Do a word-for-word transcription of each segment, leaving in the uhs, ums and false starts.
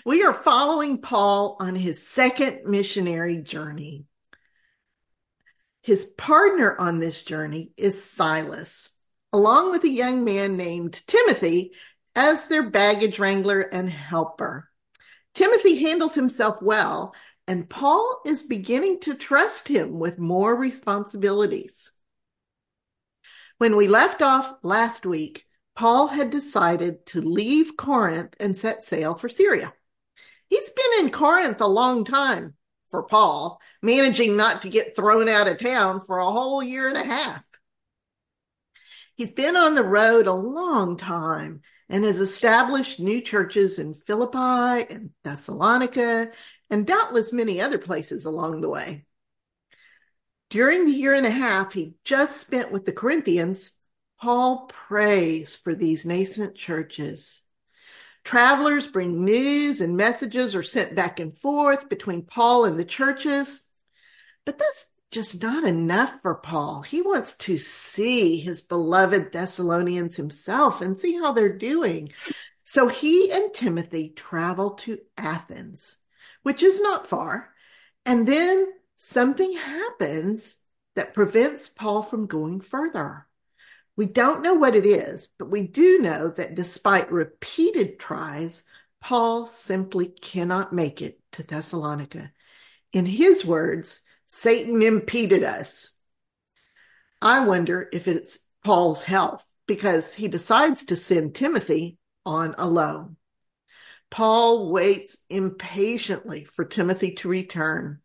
We are following Paul on his second missionary journey. His partner on this journey is Silas, along with a young man named Timothy as their baggage wrangler and helper. Timothy handles himself well, and Paul is beginning to trust him with more responsibilities. When we left off last week, Paul had decided to leave Corinth and set sail for Syria. He's been in Corinth a long time for Paul, managing not to get thrown out of town for a whole year and a half. He's been on the road a long time and has established new churches in Philippi and Thessalonica and doubtless many other places along the way. During the year and a half he just spent with the Corinthians, Paul prays for these nascent churches. Travelers bring news and messages are sent back and forth between Paul and the churches. But that's just not enough for Paul. He wants to see his beloved Thessalonians himself and see how they're doing. So he and Timothy travel to Athens, which is not far. And then something happens that prevents Paul from going further. We don't know what it is, but we do know that despite repeated tries, Paul simply cannot make it to Thessalonica. In his words, Satan impeded us. I wonder if it's Paul's health, because he decides to send Timothy on alone. Paul waits impatiently for Timothy to return.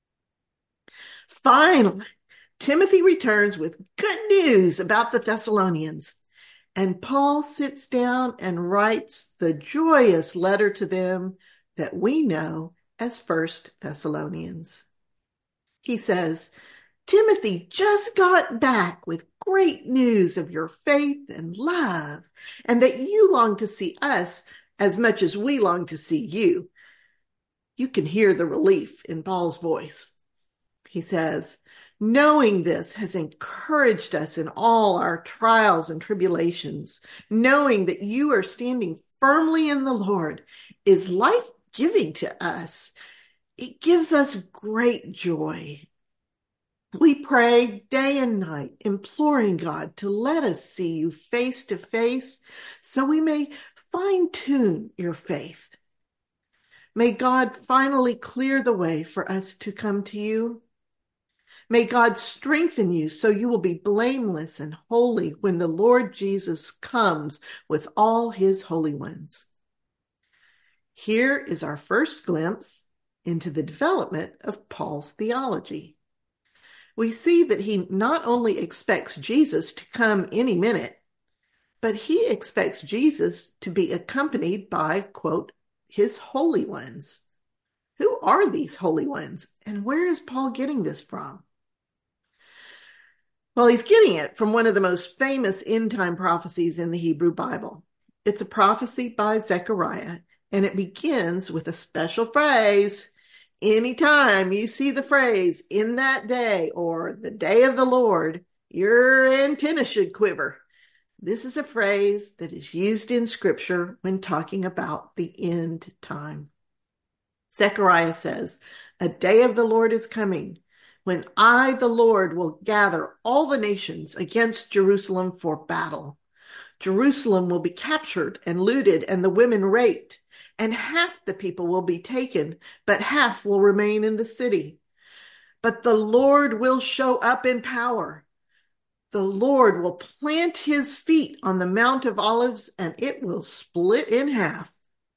Finally, Timothy returns with good news about the Thessalonians, and Paul sits down and writes the joyous letter to them that we know as First Thessalonians. He says, Timothy just got back with great news of your faith and love, and that you long to see us as much as we long to see you. You can hear the relief in Paul's voice. He says, knowing this has encouraged us in all our trials and tribulations. Knowing that you are standing firmly in the Lord is life-giving to us. It gives us great joy. We pray day and night, imploring God to let us see you face to face so we may fine-tune your faith. May God finally clear the way for us to come to you. May God strengthen you so you will be blameless and holy when the Lord Jesus comes with all his holy ones. Here is our first glimpse into the development of Paul's theology. We see that he not only expects Jesus to come any minute, but he expects Jesus to be accompanied by, quote, his holy ones. Who are these holy ones, and where is Paul getting this from? Well, he's getting it from one of the most famous end-time prophecies in the Hebrew Bible. It's a prophecy by Zechariah, and it begins with a special phrase. Anytime you see the phrase, in that day, or the day of the Lord, your antenna should quiver. This is a phrase that is used in Scripture when talking about the end time. Zechariah says, a day of the Lord is coming, when I, the Lord, will gather all the nations against Jerusalem for battle. Jerusalem will be captured and looted and the women raped, and half the people will be taken, but half will remain in the city. But the Lord will show up in power. The Lord will plant his feet on the Mount of Olives, and it will split in half.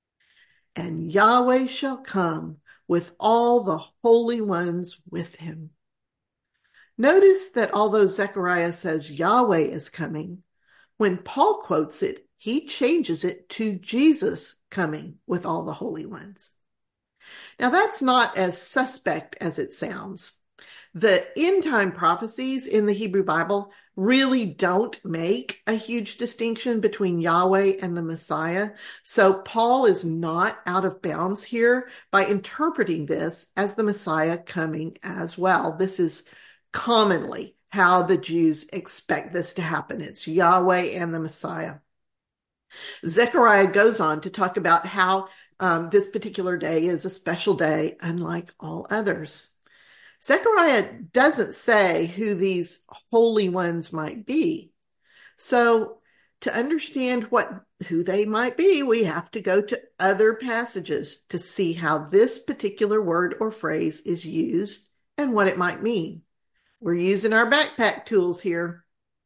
And Yahweh shall come with all the holy ones with him. Notice that although Zechariah says Yahweh is coming, when Paul quotes it, he changes it to Jesus coming with all the holy ones. Now that's not as suspect as it sounds. The end-time prophecies in the Hebrew Bible really don't make a huge distinction between Yahweh and the Messiah. So Paul is not out of bounds here by interpreting this as the Messiah coming as well. This is commonly how the Jews expect this to happen. It's Yahweh and the Messiah. Zechariah goes on to talk about how um, this particular day is a special day, unlike all others. Zechariah doesn't say who these holy ones might be. So to understand what who they might be, we have to go to other passages to see how this particular word or phrase is used and what it might mean. We're using our backpack tools here.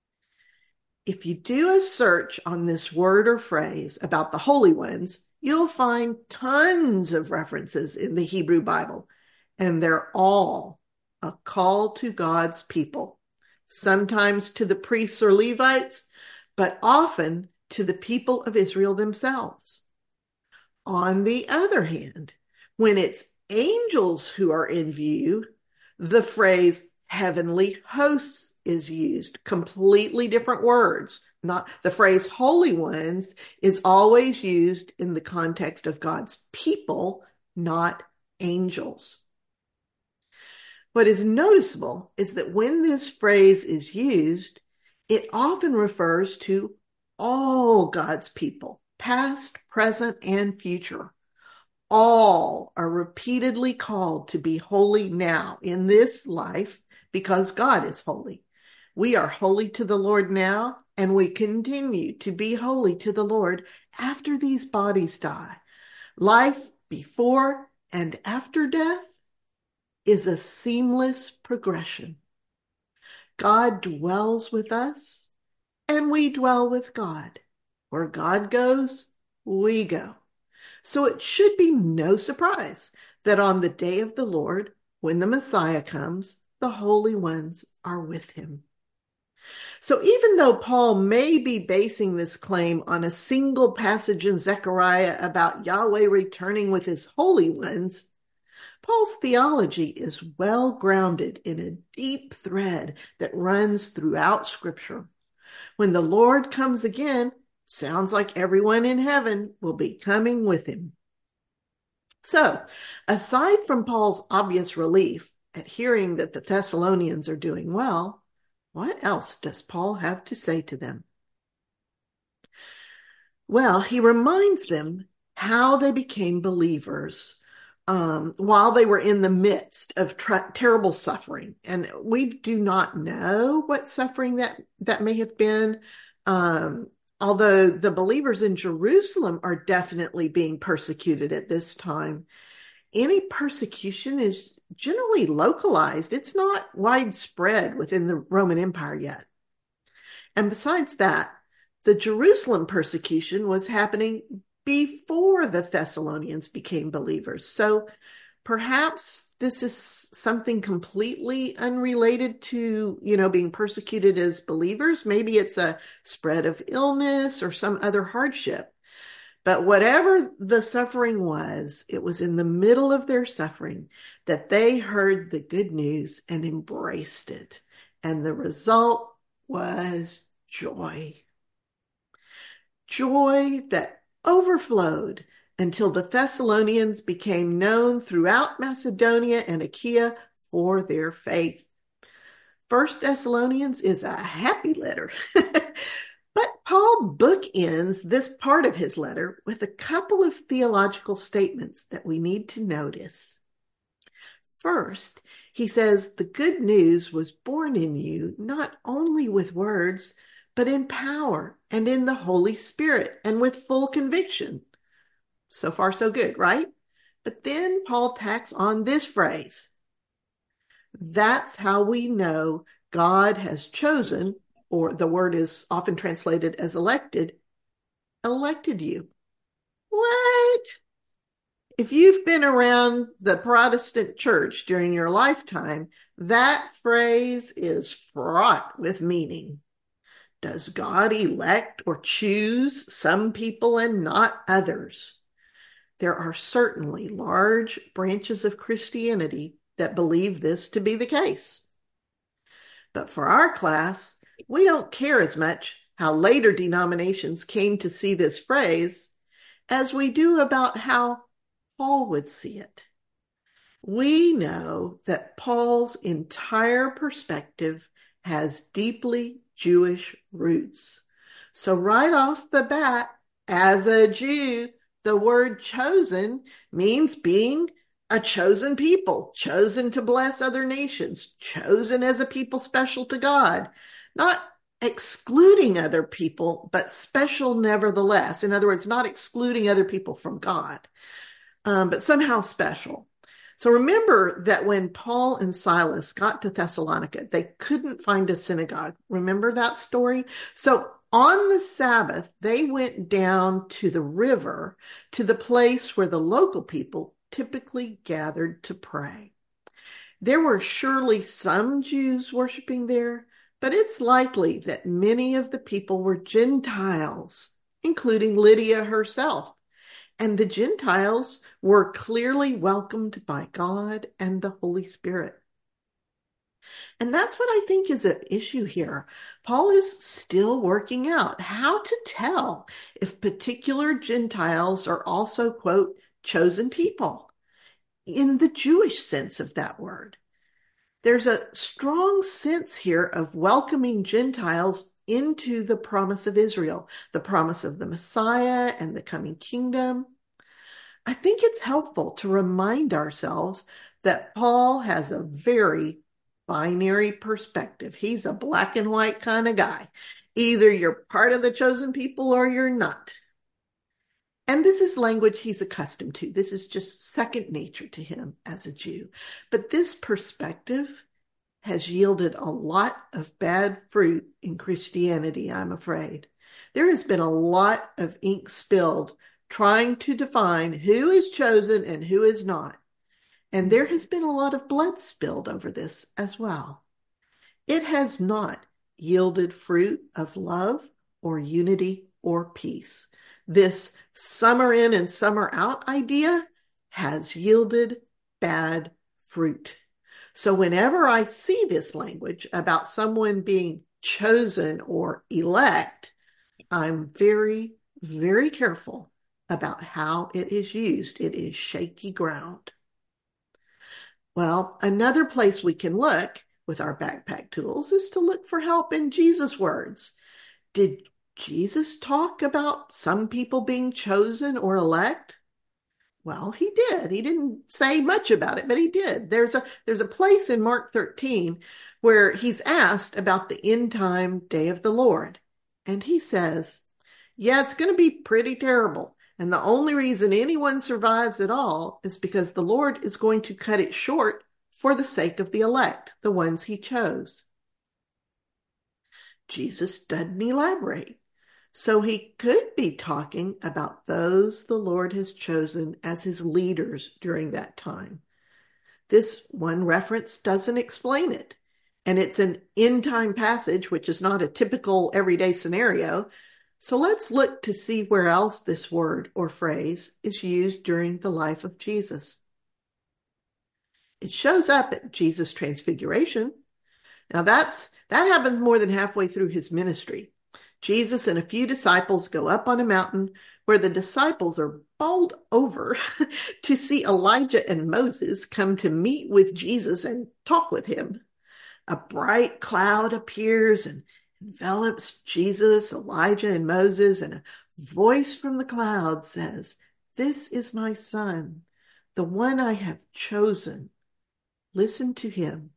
If you do a search on this word or phrase about the holy ones, you'll find tons of references in the Hebrew Bible, and they're all a call to God's people, sometimes to the priests or Levites, but often to the people of Israel themselves. On the other hand, when it's angels who are in view, the phrase heavenly hosts is used. Completely different words. Not the phrase holy ones is always used in the context of God's people, not angels. What is noticeable is that when this phrase is used, it often refers to all God's people, past, present, and future. All are repeatedly called to be holy now in this life because God is holy. We are holy to the Lord now, and we continue to be holy to the Lord after these bodies die. Life before and after death is a seamless progression. God dwells with us, and we dwell with God. Where God goes, we go. So it should be no surprise that on the day of the Lord, when the Messiah comes, the holy ones are with him. So even though Paul may be basing this claim on a single passage in Zechariah about Yahweh returning with his holy ones, Paul's theology is well grounded in a deep thread that runs throughout Scripture. When the Lord comes again, sounds like everyone in heaven will be coming with him. So, aside from Paul's obvious relief at hearing that the Thessalonians are doing well, what else does Paul have to say to them? Well, he reminds them how they became believers um, while they were in the midst of tra- terrible suffering. And we do not know what suffering that, that may have been. Um, although the believers in Jerusalem are definitely being persecuted at this time, any persecution is generally localized. It's not widespread within the Roman Empire yet. And besides that, the Jerusalem persecution was happening before the Thessalonians became believers. So perhaps this is something completely unrelated to, you know, being persecuted as believers. Maybe it's a spread of illness or some other hardship. But whatever the suffering was, it was in the middle of their suffering that they heard the good news and embraced it. And the result was joy. Joy that overflowed until the Thessalonians became known throughout Macedonia and Achaia for their faith. First Thessalonians is a happy letter. But Paul bookends this part of his letter with a couple of theological statements that we need to notice. First, he says the good news was born in you not only with words, but in power and in the Holy Spirit and with full conviction. So far, so good, right? But then Paul tacks on this phrase. That's how we know God has chosen, or the word is often translated as elected, elected you. What? If you've been around the Protestant church during your lifetime, that phrase is fraught with meaning. Does God elect or choose some people and not others? There are certainly large branches of Christianity that believe this to be the case. But for our class, we don't care as much how later denominations came to see this phrase as we do about how Paul would see it. We know that Paul's entire perspective has deeply Jewish roots. So right off the bat, As a Jew, the word chosen means being a chosen people, chosen to bless other nations, chosen as a people special to God, not excluding other people, but special nevertheless. In other words, not excluding other people from God, um, but somehow special. So remember that when Paul and Silas got to Thessalonica, they couldn't find a synagogue. Remember that story? So on the Sabbath, they went down to the river, to the place where the local people typically gathered to pray. There were surely some Jews worshiping there, but it's likely that many of the people were Gentiles, including Lydia herself. And the Gentiles were clearly welcomed by God and the Holy Spirit. And that's what I think is at issue here. Paul is still working out how to tell if particular Gentiles are also, quote, chosen people in the Jewish sense of that word. There's a strong sense here of welcoming Gentiles into the promise of Israel, the promise of the Messiah and the coming kingdom. I think it's helpful to remind ourselves that Paul has a very binary perspective. He's a black and white kind of guy. Either you're part of the chosen people or you're not. And this is language he's accustomed to. This is just second nature to him as a Jew. But this perspective has yielded a lot of bad fruit in Christianity, I'm afraid. There has been a lot of ink spilled trying to define who is chosen and who is not. And there has been a lot of blood spilled over this as well. It has not yielded fruit of love or unity or peace. This summer in and summer out idea has yielded bad fruit. So whenever I see this language about someone being chosen or elect, I'm very, very careful about how it is used. It is shaky ground. Well, another place we can look with our backpack tools is to look for help in Jesus' words. Did Jesus talk about some people being chosen or elect? Well, he did. He didn't say much about it, but he did. There's a there's a place in Mark thirteen where he's asked about the end time day of the Lord. And he says, yeah, it's going to be pretty terrible. And the only reason anyone survives at all is because the Lord is going to cut it short for the sake of the elect, the ones he chose. Jesus doesn't elaborate. So he could be talking about those the Lord has chosen as his leaders during that time. This one reference doesn't explain it. And it's an end-time passage, which is not a typical everyday scenario. So let's look to see where else this word or phrase is used during the life of Jesus. It shows up at Jesus' transfiguration. Now that's that happens more than halfway through his ministry. Jesus and a few disciples go up on a mountain where the disciples are bowled over to see Elijah and Moses come to meet with Jesus and talk with him. A bright cloud appears and envelops Jesus, Elijah, and Moses, and a voice from the cloud says, "This is my son, the one I have chosen. Listen to him."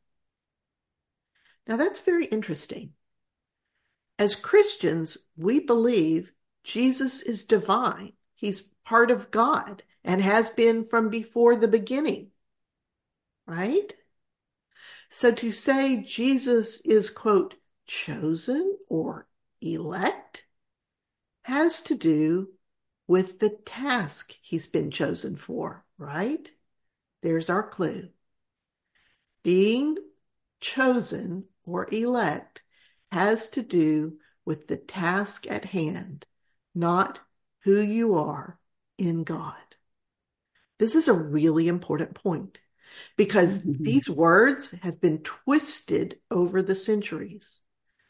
Now that's very interesting. As Christians, we believe Jesus is divine. He's part of God and has been from before the beginning, right? So to say Jesus is, quote, chosen or elect has to do with the task he's been chosen for, right? There's our clue. Being chosen or elect has to do with the task at hand, not who you are in God. This is a really important point because mm-hmm. these words have been twisted over the centuries.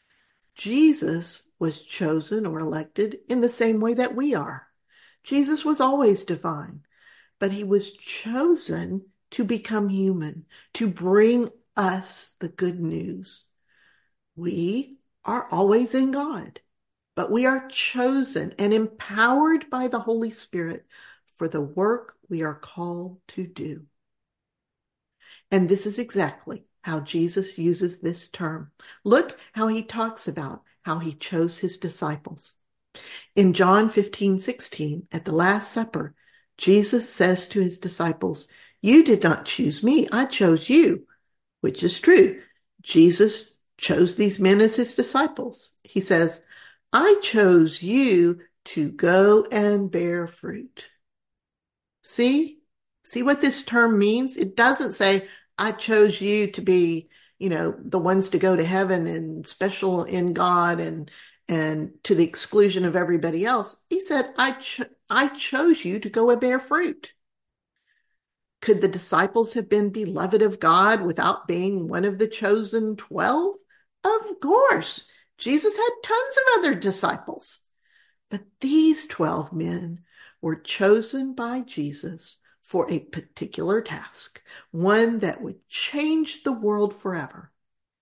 Jesus was chosen or elected in the same way that we are. Jesus was always divine, but he was chosen to become human, to bring us the good news. We are always in God, but we are chosen and empowered by the Holy Spirit for the work we are called to do. And this is exactly how Jesus uses this term. Look how he talks about how he chose his disciples. In John fifteen sixteen, at the Last Supper, Jesus says to his disciples, "You did not choose me, I chose you," which is true. Jesus chose these men as his disciples. He says, "I chose you to go and bear fruit." See? See what this term means? It doesn't say, "I chose you to be, you know, the ones to go to heaven and special in God and and to the exclusion of everybody else." He said, I, cho- I chose you to go and bear fruit. Could the disciples have been beloved of God without being one of the chosen twelve? Of course. Jesus had tons of other disciples. But these twelve men were chosen by Jesus for a particular task, one that would change the world forever.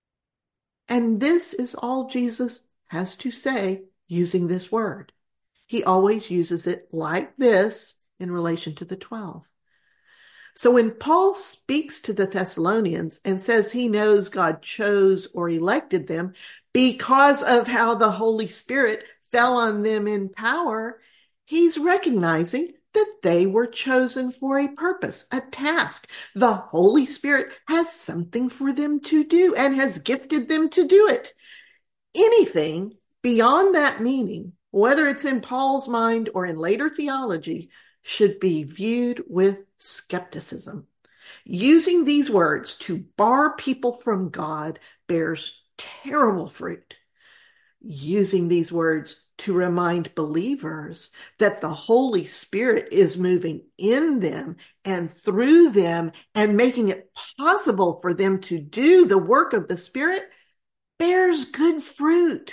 And this is all Jesus has to say using this word. He always uses it like this in relation to the twelve. So when Paul speaks to the Thessalonians and says he knows God chose or elected them because of how the Holy Spirit fell on them in power, he's recognizing that they were chosen for a purpose, a task. The Holy Spirit has something for them to do and has gifted them to do it. Anything beyond that meaning, whether it's in Paul's mind or in later theology, should be viewed with skepticism. Using these words to bar people from God bears terrible fruit. Using these words to remind believers that the Holy Spirit is moving in them and through them and making it possible for them to do the work of the Spirit bears good fruit.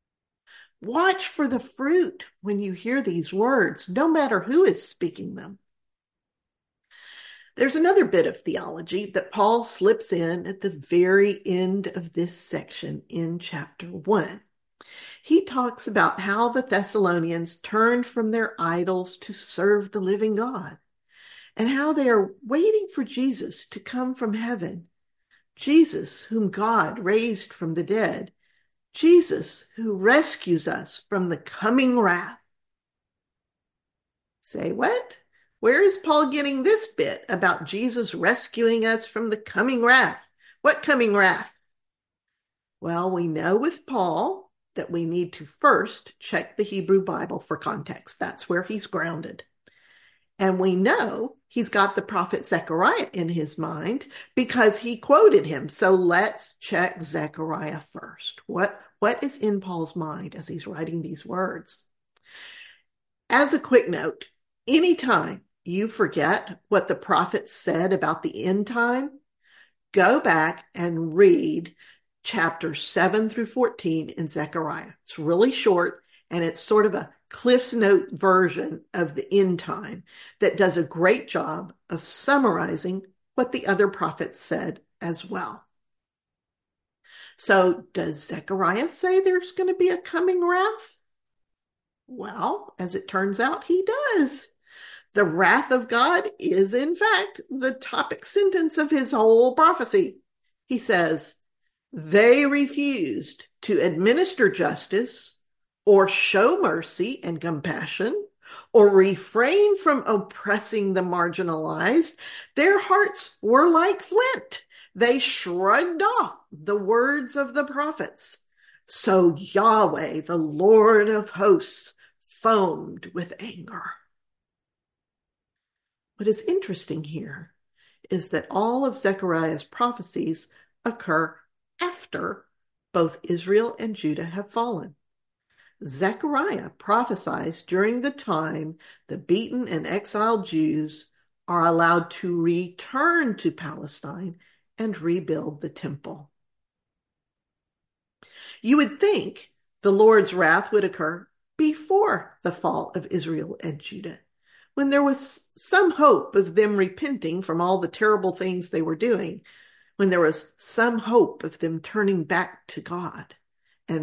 Watch for the fruit when you hear these words, no matter who is speaking them. There's another bit of theology that Paul slips in at the very end of this section in chapter one. He talks about how the Thessalonians turned from their idols to serve the living God, and how they are waiting for Jesus to come from heaven, Jesus whom God raised from the dead, Jesus who rescues us from the coming wrath. Say what? Where is Paul getting this bit about Jesus rescuing us from the coming wrath? What coming wrath? Well, we know with Paul that we need to first check the Hebrew Bible for context. That's where he's grounded. And we know he's got the prophet Zechariah in his mind because he quoted him. So let's check Zechariah first. What, what is in Paul's mind as he's writing these words? As a quick note, anytime you forget what the prophet said about the end time, go back and read chapters seven through fourteen in Zechariah. It's really short, and it's sort of a Cliff's Note version of the end time that does a great job of summarizing what the other prophets said as well. So does Zechariah say there's going to be a coming wrath? Well, as it turns out, he does. The wrath of God is, in fact, the topic sentence of his whole prophecy. He says, they refused to administer justice or show mercy and compassion or refrain from oppressing the marginalized. Their hearts were like flint. They shrugged off the words of the prophets. So Yahweh, the Lord of hosts, foamed with anger. What is interesting here is that all of Zechariah's prophecies occur after both Israel and Judah have fallen. Zechariah prophesies during the time the beaten and exiled Jews are allowed to return to Palestine and rebuild the temple. You would think the Lord's wrath would occur before the fall of Israel and Judah, when there was some hope of them repenting from all the terrible things they were doing, when there was some hope of them turning back to God and of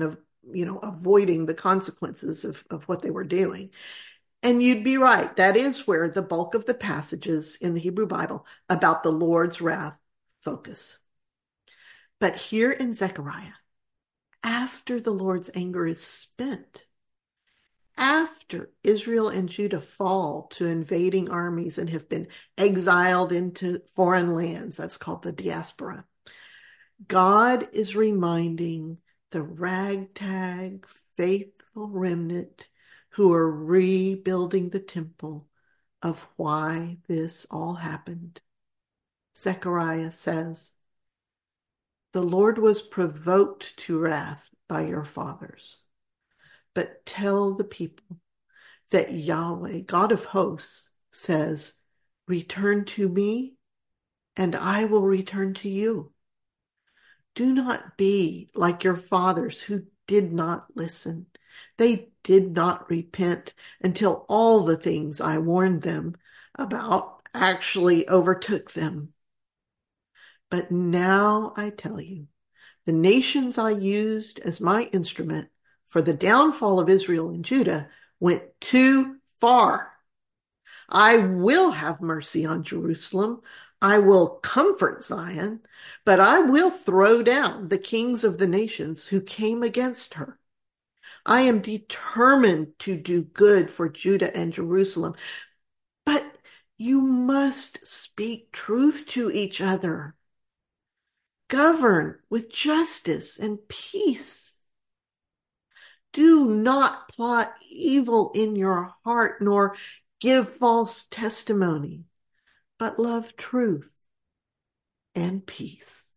you know, avoiding the consequences of, of what they were doing. And you'd be right. That is where the bulk of the passages in the Hebrew Bible about the Lord's wrath focus. But here in Zechariah, after the Lord's anger is spent, after Israel and Judah fall to invading armies and have been exiled into foreign lands, that's called the diaspora, God is reminding the ragtag, faithful remnant who are rebuilding the temple of why this all happened. Zechariah says, "The Lord was provoked to wrath by your fathers, but tell the people that Yahweh, God of hosts, says, return to me, and I will return to you. Do not be like your fathers who did not listen. They did not repent until all the things I warned them about actually overtook them. But now I tell you, the nations I used as my instrument for the downfall of Israel and Judah went too far. I will have mercy on Jerusalem. I will comfort Zion, but I will throw down the kings of the nations who came against her. I am determined to do good for Judah and Jerusalem, but you must speak truth to each other. Govern with justice and peace. Do not plot evil in your heart, nor give false testimony, but love truth and peace.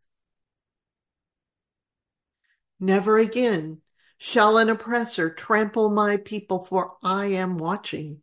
Never again shall an oppressor trample my people, for I am watching.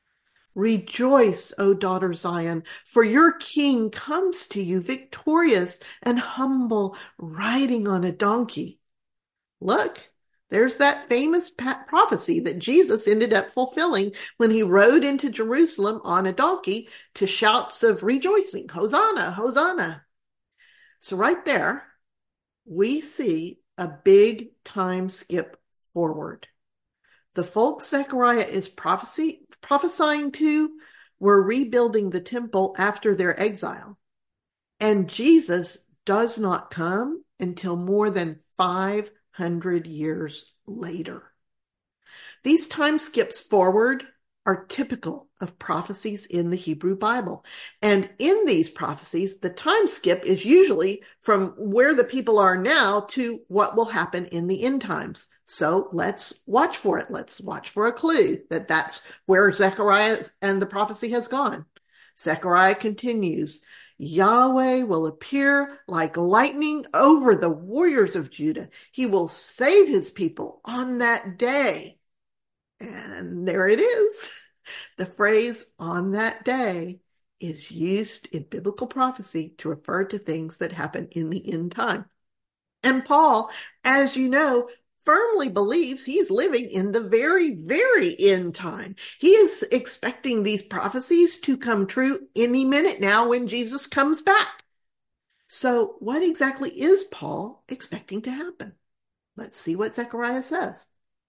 Rejoice, O daughter Zion, for your king comes to you victorious and humble, riding on a donkey. Look, there's that famous prophecy that Jesus ended up fulfilling when he rode into Jerusalem on a donkey to shouts of rejoicing, Hosanna, Hosanna. So right there, we see a big time skip forward. The folks Zechariah is prophecy, prophesying to were rebuilding the temple after their exile. And Jesus does not come until more than five hundred years later. These time skips forward are typical of prophecies in the Hebrew Bible. And in these prophecies, the time skip is usually from where the people are now to what will happen in the end times. So let's watch for it. Let's watch for a clue that that's where Zechariah and the prophecy has gone. Zechariah continues, Yahweh will appear like lightning over the warriors of Judah. He will save his people on that day. And there it is. The phrase on that day is used in biblical prophecy to refer to things that happen in the end time. And Paul, as you know, firmly believes he's living in the very, very end time. He is expecting these prophecies to come true any minute now when Jesus comes back. So what exactly is Paul expecting to happen? Let's see what Zechariah says.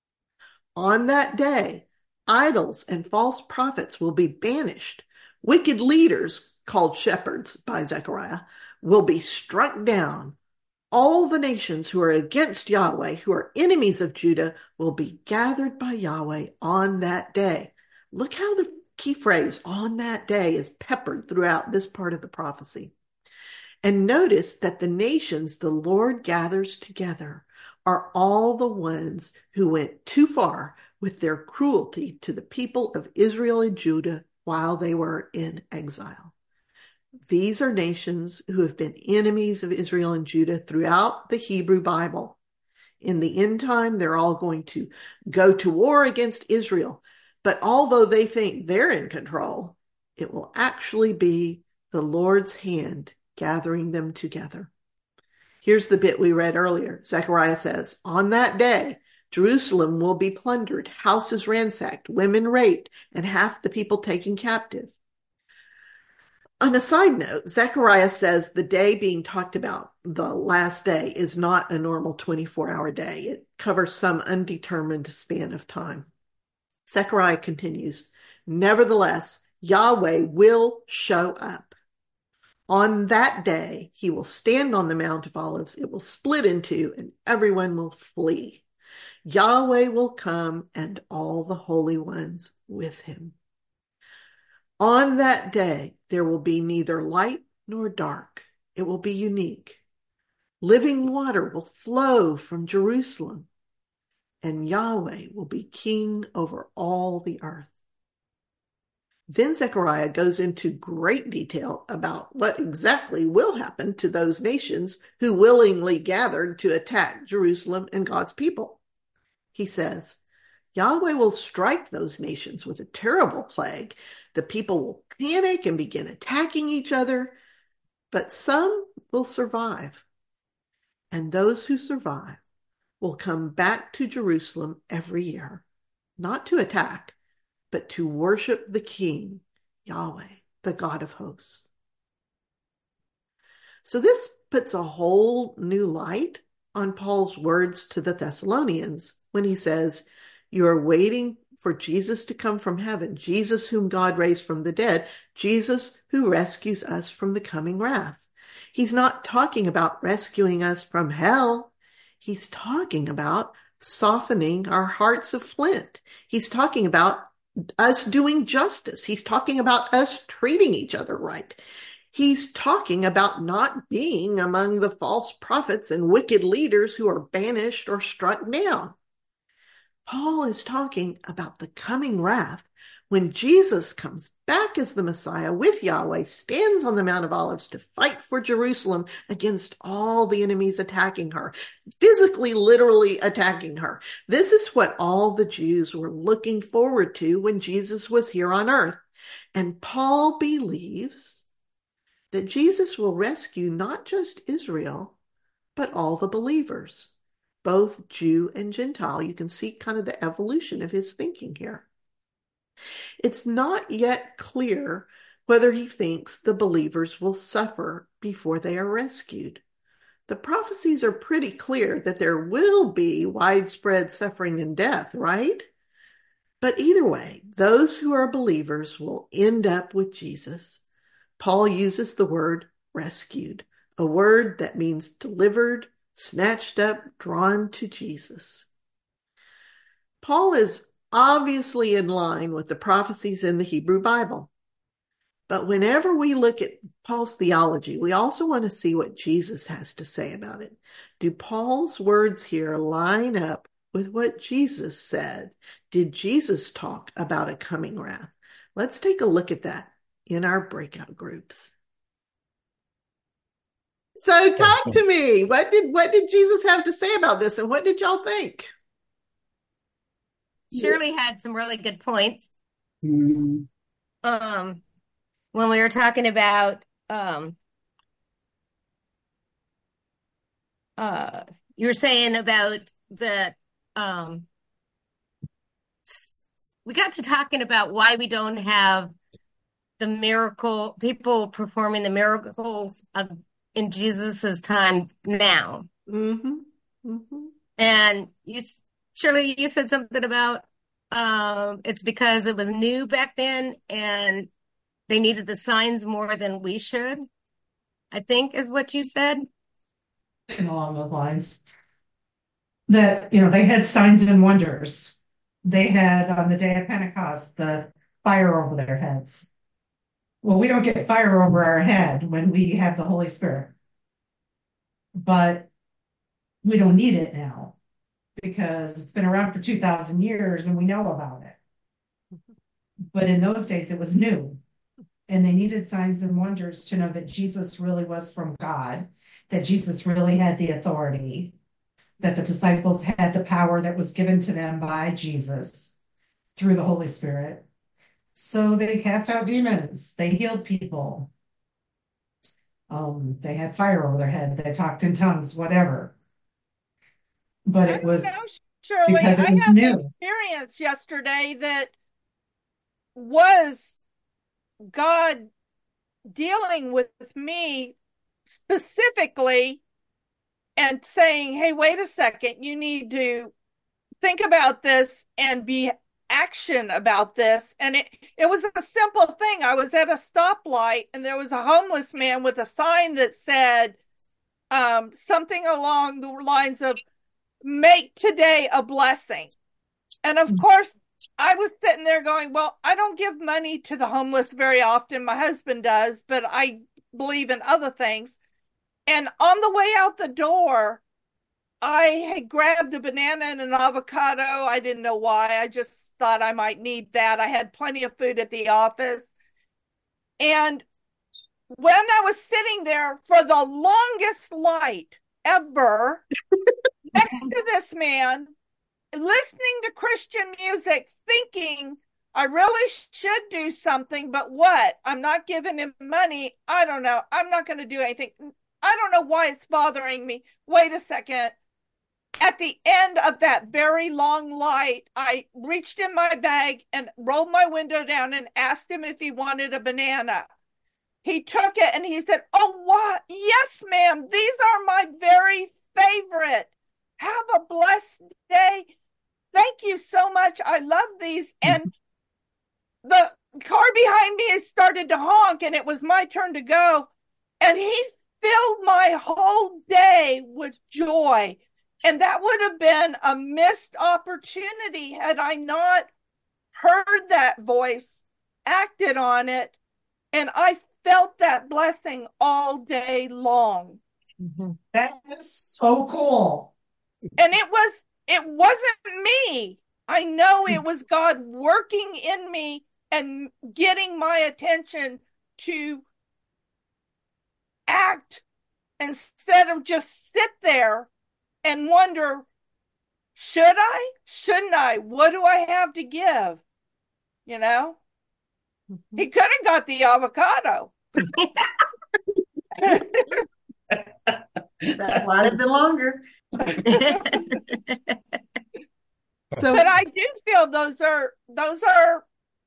On that day, idols and false prophets will be banished. Wicked leaders, called shepherds by Zechariah, will be struck down. All the nations who are against Yahweh, who are enemies of Judah, will be gathered by Yahweh on that day. Look how the key phrase, on that day, is peppered throughout this part of the prophecy. And notice that the nations the Lord gathers together are all the ones who went too far with their cruelty to the people of Israel and Judah while they were in exile. These are nations who have been enemies of Israel and Judah throughout the Hebrew Bible. In the end time, they're all going to go to war against Israel. But although they think they're in control, it will actually be the Lord's hand gathering them together. Here's the bit we read earlier. Zechariah says, on that day, Jerusalem will be plundered, houses ransacked, women raped, and half the people taken captive. On a side note, Zechariah says the day being talked about the last day is not a normal twenty-four hour day. It covers some undetermined span of time. Zechariah continues, nevertheless, Yahweh will show up. On that day, he will stand on the Mount of Olives. It will split in two, and everyone will flee. Yahweh will come, and all the holy ones with him. On that day, there will be neither light nor dark. It will be unique. Living water will flow from Jerusalem, and Yahweh will be king over all the earth. Then Zechariah goes into great detail about what exactly will happen to those nations who willingly gathered to attack Jerusalem and God's people. He says, Yahweh will strike those nations with a terrible plague. The people will panic and begin attacking each other, but some will survive. And those who survive will come back to Jerusalem every year, not to attack, but to worship the King, Yahweh, the God of hosts. So this puts a whole new light on Paul's words to the Thessalonians when he says, you are waiting for Jesus to come from heaven, Jesus whom God raised from the dead, Jesus who rescues us from the coming wrath. He's not talking about rescuing us from hell. He's talking about softening our hearts of flint. He's talking about us doing justice. He's talking about us treating each other right. He's talking about not being among the false prophets and wicked leaders who are banished or struck down. Paul is talking about the coming wrath when Jesus comes back as the Messiah with Yahweh, stands on the Mount of Olives to fight for Jerusalem against all the enemies attacking her, physically, literally attacking her. This is what all the Jews were looking forward to when Jesus was here on earth. And Paul believes that Jesus will rescue not just Israel, but all the believers, both Jew and Gentile. You can see kind of the evolution of his thinking here. It's not yet clear whether he thinks the believers will suffer before they are rescued. The prophecies are pretty clear that there will be widespread suffering and death, right? But either way, those who are believers will end up with Jesus. Paul uses the word rescued, a word that means delivered, snatched up, drawn to Jesus. Paul is obviously in line with the prophecies in the Hebrew Bible. But whenever we look at Paul's theology, we also want to see what Jesus has to say about it. Do Paul's words here line up with what Jesus said? Did Jesus talk about a coming wrath? Let's take a look at that in our breakout groups. So talk to me. What did what did Jesus have to say about this, and what did y'all think? Shirley had some really good points. Mm-hmm. Um, when we were talking about um, uh, you were saying about the um, we got to talking about why we don't have the miracle people performing the miracles of in Jesus's time now. Mm-hmm. Mm-hmm. And you, Shirley, you said something about um, it's because it was new back then and they needed the signs more than we should, I think is what you said. Along those lines. That, you know, they had signs and wonders. They had on the day of Pentecost, the fire over their heads. Well, we don't get fire over our head when we have the Holy Spirit. But we don't need it now because it's been around for two thousand years and we know about it. But in those days, it was new. And they needed signs and wonders to know that Jesus really was from God, that Jesus really had the authority, that the disciples had the power that was given to them by Jesus through the Holy Spirit. So they cast out demons, they healed people. Um, they had fire over their head, they talked in tongues, whatever. But it was know, Shirley, because it I was had new. an experience yesterday that was God dealing with me specifically and saying, hey, wait a second, you need to think about this and be action about this. And it, it was a simple thing. I was at a stoplight and there was a homeless man with a sign that said um, something along the lines of, make today a blessing. And of course, I was sitting there going, well, I don't give money to the homeless very often. My husband does, but I believe in other things. And on the way out the door, I had grabbed a banana and an avocado. I didn't know why. I just thought I might need that. I had plenty of food at the office. And when I was sitting there for the longest light ever, next to this man, listening to Christian music, thinking I really should do something, but what? I'm not giving him money. I don't know. I'm not going to do anything. I don't know why it's bothering me. Wait a second. At the end of that very long light, I reached in my bag and rolled my window down and asked him if he wanted a banana. He took it and he said, oh, what? Yes, ma'am. These are my very favorite. Have a blessed day. Thank you so much. I love these. And the car behind me started to honk and it was my turn to go. And he filled my whole day with joy. And that would have been a missed opportunity had I not heard that voice, acted on it, and I felt that blessing all day long. Mm-hmm. That is so cool. And it was, it wasn't me. I know it was God working in me and getting my attention to act instead of just sit there and wonder, should I? Shouldn't I? What do I have to give? You know? Mm-hmm. He could have got the avocado. That might have been longer. So, but I do feel those are those are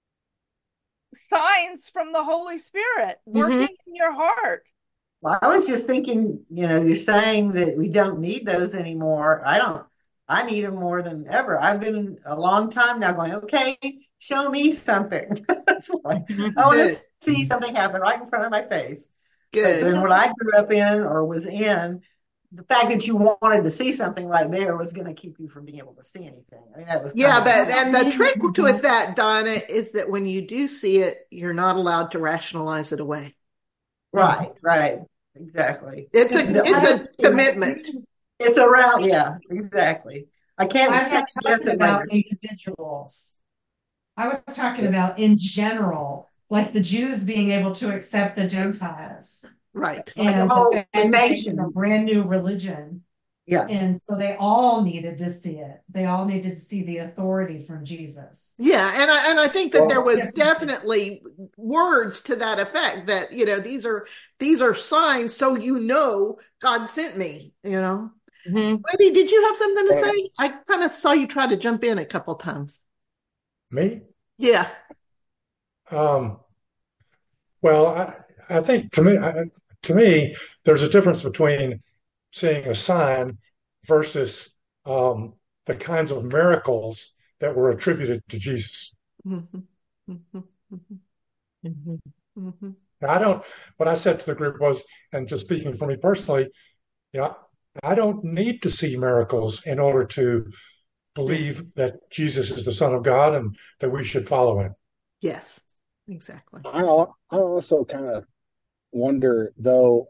signs from the Holy Spirit working mm-hmm. in your heart. Well, I was just thinking, you know, you're saying that we don't need those anymore. I don't. I need them more than ever. I've been a long time now going, okay, show me something. Like, I want to see something happen right in front of my face. Good. But then what I grew up in or was in, the fact that you wanted to see something right there was going to keep you from being able to see anything. I mean, that was yeah, but and the trick with that, Donna, is that when you do see it, you're not allowed to rationalize it away. Right, right, exactly. It's a it's a commitment. It's around, yeah, exactly. I can't. I'm not talking about individuals. I was talking about in general, like the Jews being able to accept the Gentiles. Right. And like the nation, a brand new religion. Yeah. And so they all needed to see it. They all needed to see the authority from Jesus. Yeah. And I, and I think that well, there was definitely words to that effect that, you know, these are, these are signs. So, you know, God sent me, you know, mm-hmm. Maybe, did you have something to say? I kind of saw you try to jump in a couple times. Me? Yeah. Um, well, I, I think to me, I, to me, there's a difference between seeing a sign versus um, the kinds of miracles that were attributed to Jesus. Mm-hmm. Mm-hmm. Mm-hmm. Mm-hmm. I don't, what I said to the group was, and just speaking for me personally, you know, I don't need to see miracles in order to believe that Jesus is the Son of God and that we should follow him. Yes, exactly. I, I also kind of wonder, though,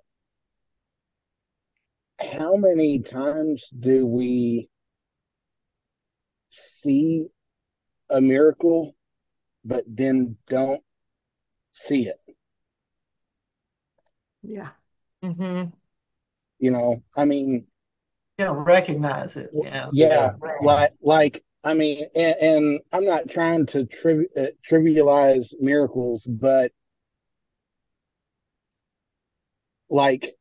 how many times do we see a miracle, but then don't see it? Yeah. Mm-hmm. You know, I mean, you don't recognize it. Yeah. Yeah. Like, like I mean, and, and I'm not trying to triv- uh, trivialize miracles, but like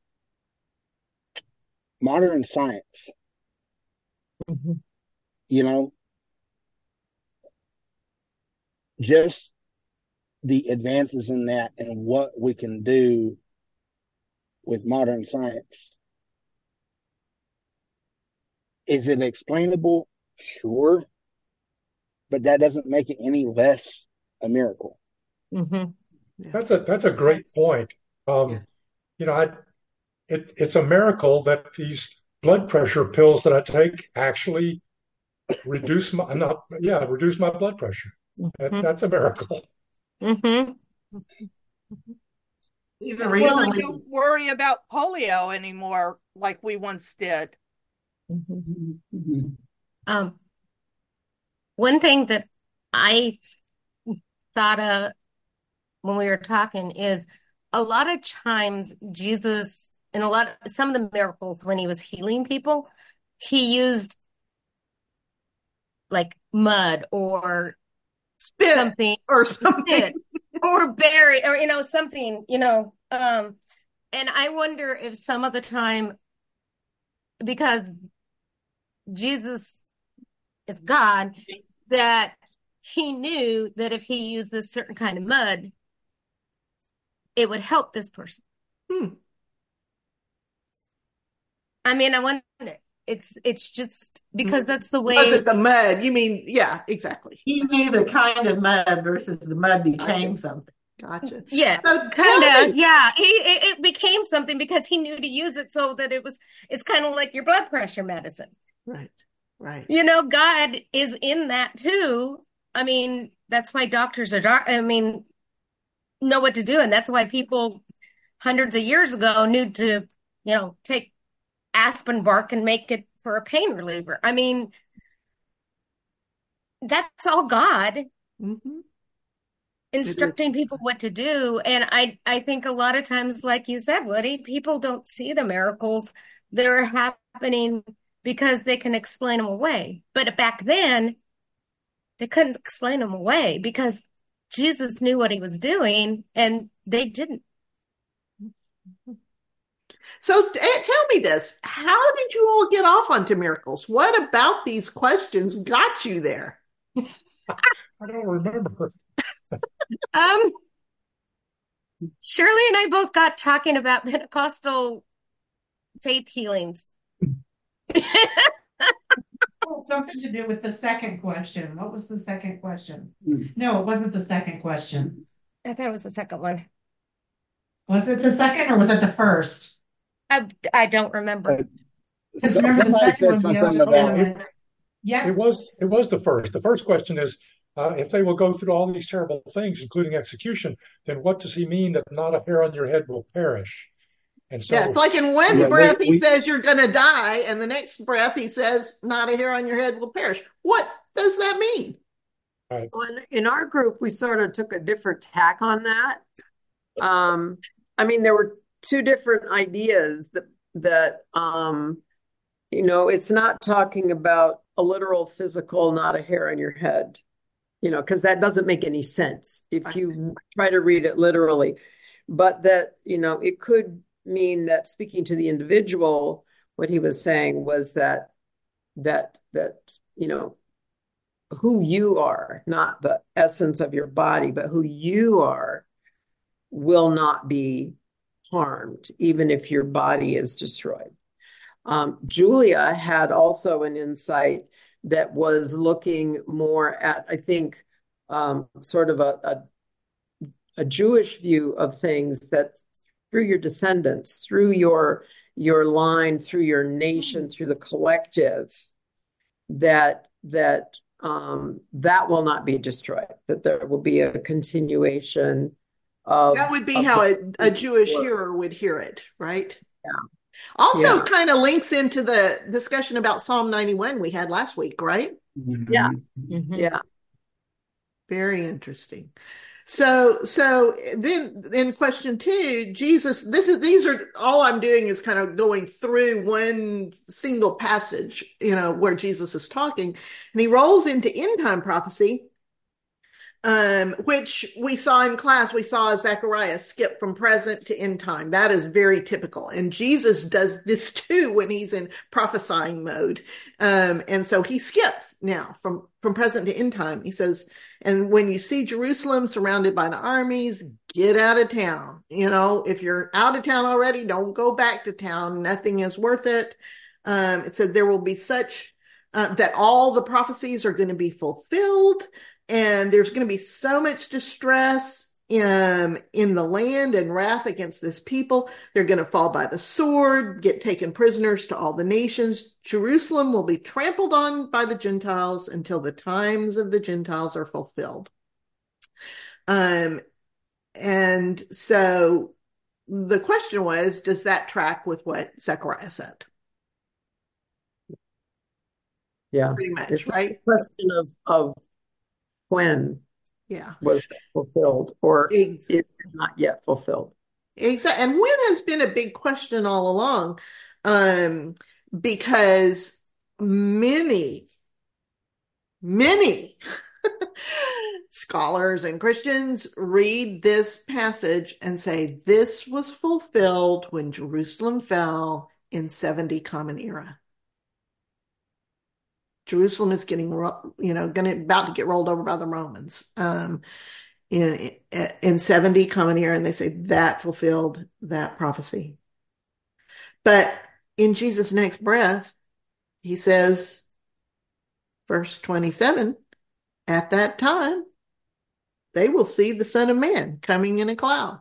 modern science, mm-hmm. you know, just the advances in that and what we can do with modern science. Is it explainable? Sure, but that doesn't make it any less a miracle. Mm-hmm. That's a that's a great point. Um, yeah. You know, I it, it's a miracle that these blood pressure pills that I take actually reduce my not yeah reduce my blood pressure. That, Mm-hmm. That's a miracle. Mm-hmm. Even well, recently, you don't worry about polio anymore like we once did. Mm-hmm. Mm-hmm. Um, one thing that I thought of when we were talking is a lot of times Jesus, in a lot of some of the miracles when he was healing people, he used like mud or spit something or something spit, or berry or you know something you know um and I wonder if some of the time, because Jesus is God, that he knew that if he used this certain kind of mud, it would help this person. Hmm. I mean, I wonder. It's it's just because that's the way. Was it the mud? You mean, yeah, exactly. He knew the kind of mud versus the mud became Gotcha. something. Gotcha. Yeah, so kind of. Yeah, he it, it became something because he knew to use it so that it was. It's kind of like your blood pressure medicine. Right. Right. You know, God is in that too. I mean, that's why doctors are. Doc- I mean, know what to do, and that's why people hundreds of years ago knew to, you know, take aspen bark and make it for a pain reliever. I mean, that's all God mm-hmm. instructing people what to do. And I, I think a lot of times, like you said, Woody, people don't see the miracles that are happening because they can explain them away. But back then, they couldn't explain them away because Jesus knew what he was doing and they didn't. So tell me this, how did you all get off onto miracles? What about these questions got you there? I don't remember. um, Shirley and I both got talking about Pentecostal faith healings. Well, something to do with the second question. What was the second question? Mm. No, it wasn't the second question. I thought it was the second one. Was it the second or was it the first? I, I don't remember. Because remember the second one, something you know, about it, yeah. It was it was the first. The first question is, uh, if they will go through all these terrible things, including execution, then what does he mean that not a hair on your head will perish? And so, yeah, it's like in one yeah, breath we, he we, says you're going to die, and the next breath he says not a hair on your head will perish. What does that mean? Right. Well, in our group, we sort of took a different tack on that. Um, I mean, there were two different ideas that that um, you know, it's not talking about a literal physical, not a hair on your head, you know, because that doesn't make any sense if you try to read it literally. But that, you know, it could mean that speaking to the individual, what he was saying was that that that you know, who you are, not the essence of your body, but who you are, will not be harmed, even if your body is destroyed. Um, Julia had also an insight that was looking more at, I think, um, sort of a, a, a Jewish view of things, that through your descendants, through your your line, through your nation, through the collective, that that um, that will not be destroyed, that there will be a continuation of... That would be how a, a Jewish hearer would hear it, right? Yeah. Also yeah. kind of links into the discussion about Psalm ninety-one we had last week, right? Yeah. Mm-hmm. Yeah. Very interesting. So, so then in question two, Jesus, this is, these are, all I'm doing is kind of going through one single passage, you know, where Jesus is talking, and he rolls into end time prophecy, um, which we saw in class. We saw Zechariah skip from present to end time. That is very typical. And Jesus does this too when he's in prophesying mode. Um, and so he skips now from, from present to end time. He says, and when you see Jerusalem surrounded by the armies, get out of town. You know, if you're out of town already, don't go back to town. Nothing is worth it. Um, it said there will be such uh, that all the prophecies are going to be fulfilled, and there's going to be so much distress in, in the land and wrath against this people. They're going to fall by the sword, get taken prisoners to all the nations. Jerusalem will be trampled on by the Gentiles until the times of the Gentiles are fulfilled. Um, and so the question was, does that track with what Zechariah said? Yeah. Pretty much, It's right? a question of, of when Yeah. was that fulfilled, or Ex- is it not yet fulfilled? Exactly. And when has been a big question all along, um, because many, many scholars and Christians read this passage and say this was fulfilled when Jerusalem fell in seventy Common Era. Jerusalem is getting, you know, going to about to get rolled over by the Romans um, in in seventy Common Era, and they say that fulfilled that prophecy. But in Jesus' next breath, he says, verse twenty-seven, at that time, they will see the Son of Man coming in a cloud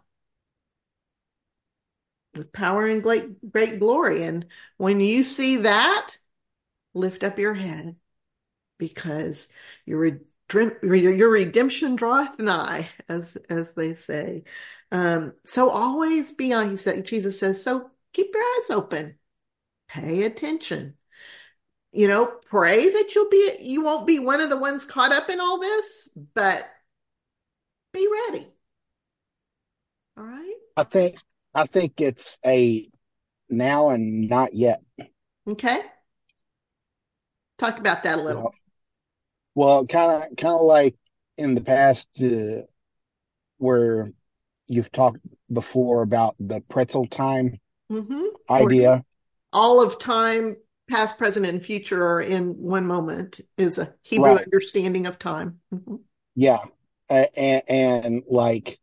with power and great, great glory. And when you see that, lift up your head, because your, your redemption draweth nigh, as, as they say. Um, so always be on, he said, Jesus says, so keep your eyes open, pay attention. You know, pray that you'll be, you won't be one of the ones caught up in all this, but be ready. All right. I think I think it's a now and not yet. Okay. Talk about that a You little. know, well, kind of kind of like in the past, uh, where you've talked before about the pretzel time Mm-hmm. idea. All of time, past, present, and future are in one moment is a Hebrew Right. understanding of time. Mm-hmm. Yeah. Uh, and, and like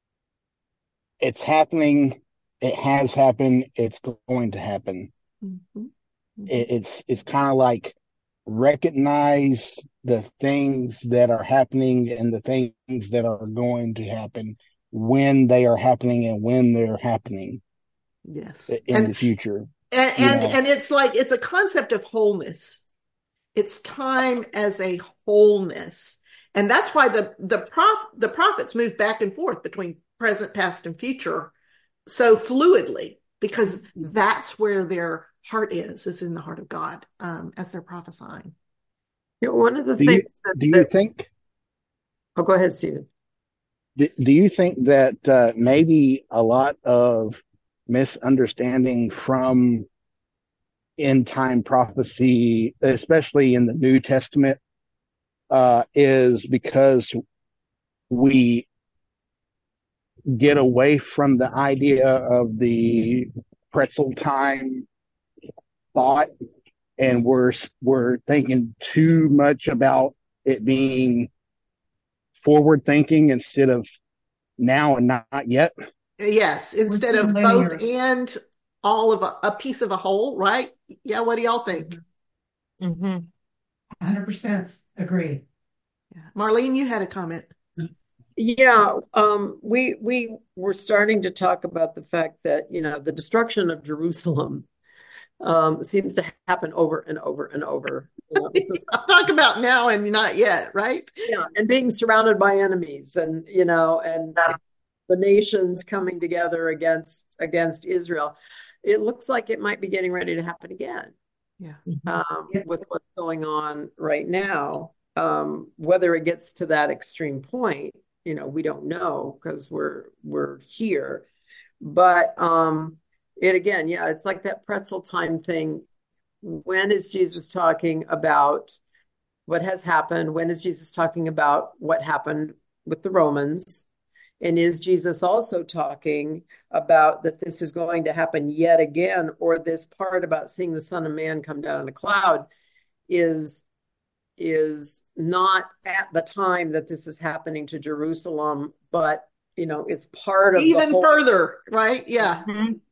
it's happening, it has happened, it's going to happen. Mm-hmm. Mm-hmm. It, it's it's kind of like recognize the things that are happening and the things that are going to happen when they are happening and when they're happening Yes. in And the future. and You and, know, and it's like it's a concept of wholeness. It's time as a wholeness. And that's why the the prof, the prophets move back and forth between present, past, and future so fluidly, because that's where their heart is, is in the heart of God, um, as they're prophesying. You know, one of the do things you that, do you that think oh, go ahead, Stephen. do, do you think that uh, maybe a lot of misunderstanding from end time prophecy, especially in the New Testament, uh, is because we get away from the idea of the pretzel time thought, and we're we're thinking too much about it being forward thinking instead of now and not yet? Yes, instead We're too of linear. both and all of a, a piece of a whole, right? Yeah, what do y'all think? Mm-hmm. one hundred percent agree. Yeah. Marlene, you had a comment. Yeah, um, we we were starting to talk about the fact that, you know, the destruction of Jerusalem um, seems to happen over and over and over. You know, it's a, Talk about now and not yet, right? yeah, and being surrounded by enemies, and you know, and uh, the nations coming together against against Israel. It looks like it might be getting ready to happen again. Yeah. Um, Yeah. with what's going on right now. Um, whether it gets to that extreme point, you know, we don't know because we're we're here. But um, it again, yeah, it's like that pretzel time thing. When is Jesus talking about what has happened? When is Jesus talking about what happened with the Romans? And is Jesus also talking about that this is going to happen yet again, or this part about seeing the Son of Man come down in a cloud is is not at the time that this is happening to Jerusalem, but you know, it's part of the Even whole further, right? Yeah. Mm-hmm.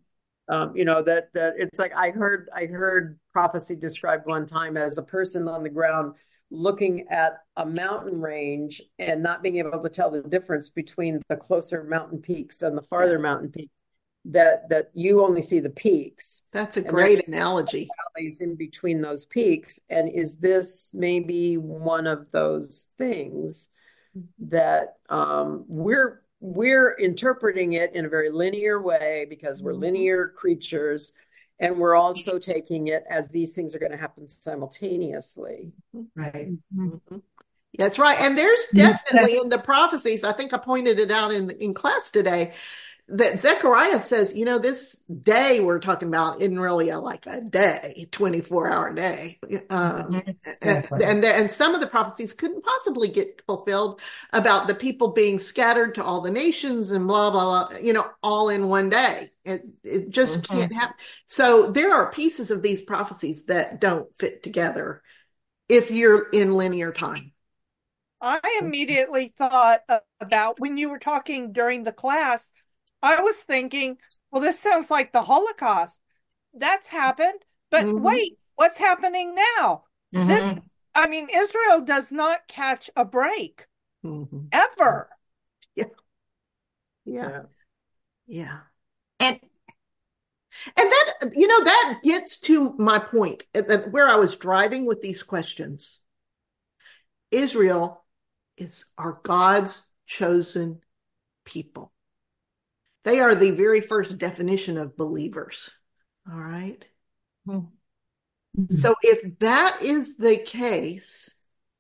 Um, you know, that that it's like I heard I heard prophecy described one time as a person on the ground looking at a mountain range and not being able to tell the difference between the closer mountain peaks and the farther Yes. mountain peaks. That that you only see the peaks. That's a And great there's analogy. valleys in between those peaks. And is this maybe one of those things that um, we're we're interpreting it in a very linear way because we're Mhm. linear creatures, and we're also taking it as these things are going to happen simultaneously. Right. Mhm. That's right. And there's Yes, definitely in the prophecies, I think I pointed it out in in class today, that Zechariah says, you know, this day we're talking about isn't really a, like a day, twenty-four hour day. Um, Exactly. and, and, and some of the prophecies couldn't possibly get fulfilled about the people being scattered to all the nations and blah, blah, blah, you know, all in one day. It, it just Mhm. can't happen. So there are pieces of these prophecies that don't fit together if you're in linear time. I immediately thought about when you were talking during the class, I was thinking, well, this sounds like the Holocaust. That's happened. But Mhm. wait, what's happening now? This, Mhm. I mean, Israel does not catch a break Mhm. ever. Yeah. Yeah. Yeah. And And that, you know, that gets to my point uh, that where I was driving with these questions. Israel is are God's chosen people. They are the very first definition of believers. All right. Mhm. So if that is the case,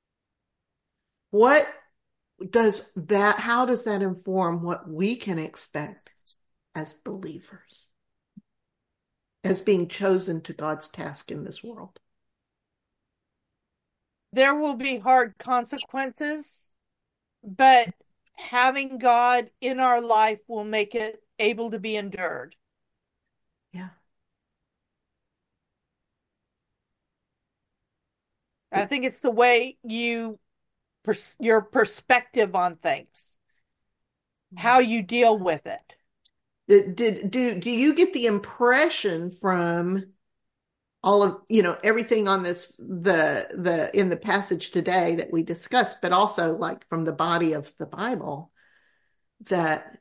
what does that, how does that inform what we can expect as believers, as being chosen to God's task in this world? There will be hard consequences, but having God in our life will make it able to be endured. Yeah. I think it's the way you, pers- your perspective on things, how you deal with it. Did, did do do you get the impression from all of, you know, everything on this, the the in the passage today that we discussed, but also like from the body of the Bible, that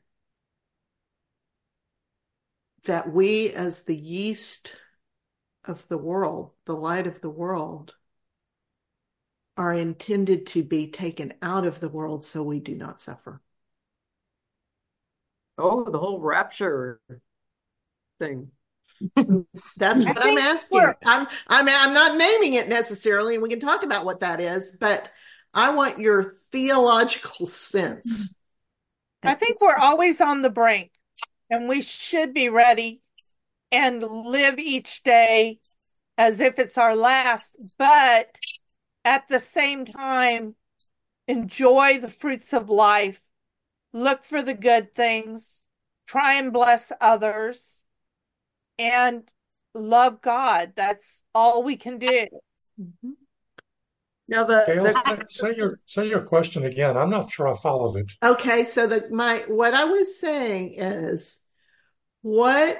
that we as the yeast of the world, the light of the world, are intended to be taken out of the world so we do not suffer? Oh, the whole rapture thing. That's I what I'm think asking. we're, I'm I'm I'm not naming it necessarily, and we can talk about what that is, but I want your theological sense. I think we're always on the brink, and we should be ready and live each day as if it's our last, but at the same time, enjoy the fruits of life, look for the good things, try and bless others, and love God. That's all we can do. Mhm. Now the, Gail, the say, say your say your question again. I'm not sure I followed it. Okay, so the my what I was saying is, what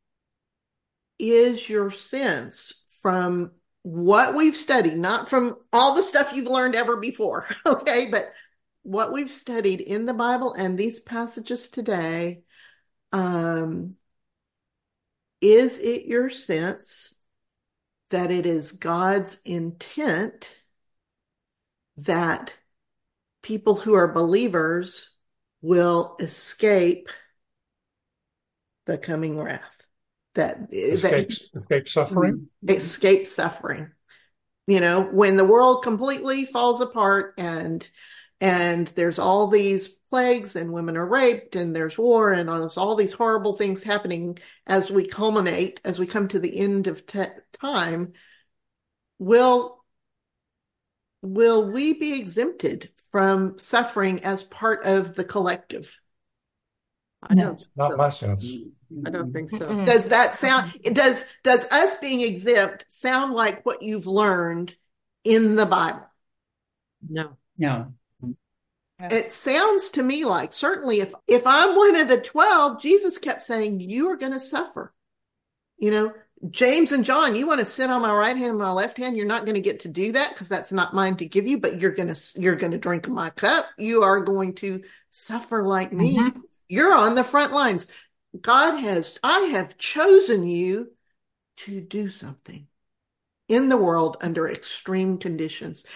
is your sense from what we've studied, not from all the stuff you've learned ever before, okay, but what we've studied in the Bible and these passages today, um, is it your sense that it is God's intent that people who are believers will escape the coming wrath, that Escape that escape suffering. escape suffering? You know, when the world completely falls apart and and there's all these plagues and women are raped and there's war and there's all these horrible things happening as we culminate, as we come to the end of te- time, will will we be exempted from suffering as part of the collective? I don't It's not so. my sense. I don't think so. Mm-mm. Does that sound, does does us being exempt sound like what you've learned in the Bible? No. No. It sounds to me like, certainly if if I'm one of the twelve, Jesus kept saying, you are going to suffer. You know, James and John, you want to sit on my right hand and my left hand, you're not going to get to do that because that's not mine to give you, but you're going to you're going to drink my cup. You are going to suffer like me. Mhm. You're on the front lines. God has, I have chosen you to do something in the world under extreme conditions.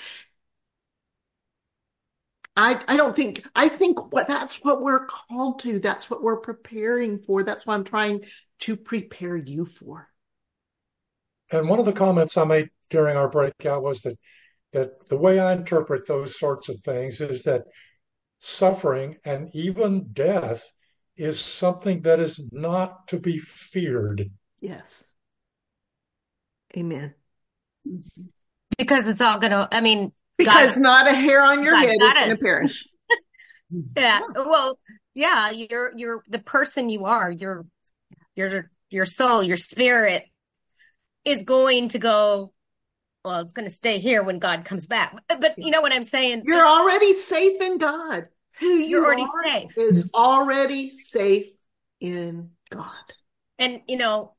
I, I don't think, I think what that's what we're called to. That's what we're preparing for. That's what I'm trying to prepare you for. And one of the comments I made during our breakout was that that the way I interpret those sorts of things is that suffering and even death is something that is not to be feared. Yes. Amen. Because it's all gonna, I mean, Because God, not a hair on your God's head is got going to us. perish. Yeah. Well, yeah, you're you're the person you are. Your your your soul, your spirit is going to go, well, it's going to stay here when God comes back. But, but you know what I'm saying? You're It's, already safe in God. Who you're you already are safe. is already safe in God. And, you know,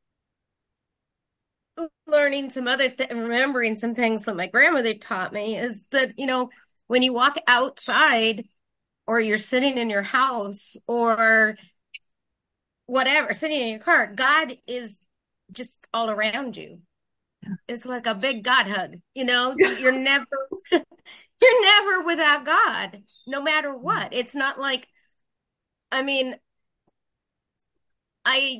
learning some other th remembering some things that my grandmother taught me is that, you know, when you walk outside or you're sitting in your house or whatever, sitting in your car, God is just all around you. Yeah. It's like a big God hug, you know, you're never, you're never without God, no matter what. It's not like, I mean, I,